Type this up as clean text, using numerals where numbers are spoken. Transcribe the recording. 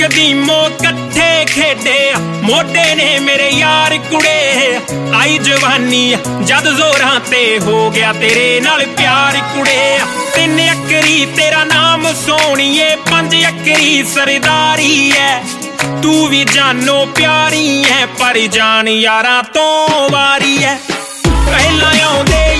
ਕਦੀਮੋ ਕੱਠੇ ਖੇਡੇ ਮੋਢੇ ਨੇ ਮੇਰੇ ਯਾਰ ਕੁੜੇ ਆਈ ਜਵਾਨੀ ਜਦ ਜ਼ੋਰਾਂ ਤੇ ਹੋ ਗਿਆ ਤੇਰੇ ਨਾਲ ਪਿਆਰ ਕੁੜੇ 3 ਅੱਖਰੀ ਤੇਰਾ ਨਾਮ ਸੋਹਣੀਏ 5 ਅੱਖਰੀ ਸਰਦਾਰੀ ਐ ਤੂੰ ਵੀ ਜਾਨੋ ਪਿਆਰੀ ਐ ਪਰ ਜਾਨ ਯਾਰਾਂ ਤੋਂ ਵਾਰੀ ਐ ਪਹਿਲਾਂ ਆਉਂਦੇ